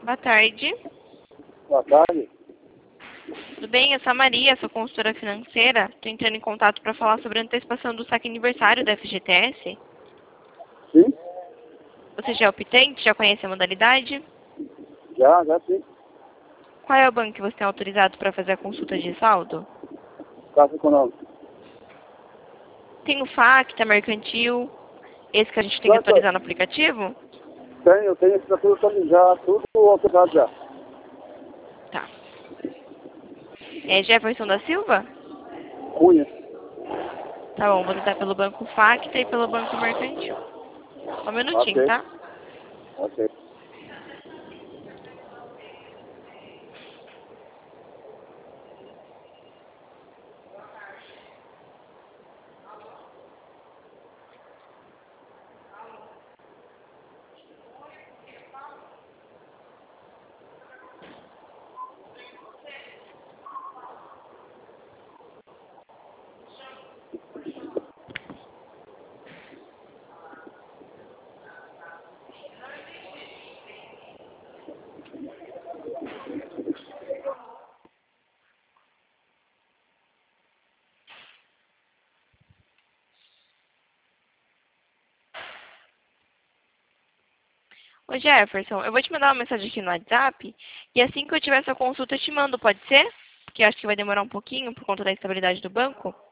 Boa tarde. Boa tarde. Tudo bem? Eu sou a Maria, sou consultora financeira. Estou entrando em contato para falar sobre a antecipação do saque aniversário da FGTS. Sim? Você já é optante? Já conhece a modalidade? Já sim. Qual é o banco que você tem autorizado para fazer a consulta de saldo? Caixa Econômica. Tem o FAC, Mercantil, esse que a gente tem que atualizar no aplicativo? Eu tenho esse tudo já, tudo autorizado já. Tá. É Jefferson da Silva? Cunha. Tá bom, vou tentar pelo banco FAC e pelo banco Mercantil. Só um minutinho, Ok. tá? Ok. Ô Jefferson, eu vou te mandar uma mensagem aqui no WhatsApp e assim que eu tiver essa consulta eu te mando, pode ser? Porque eu acho que vai demorar um pouquinho por conta da estabilidade do banco.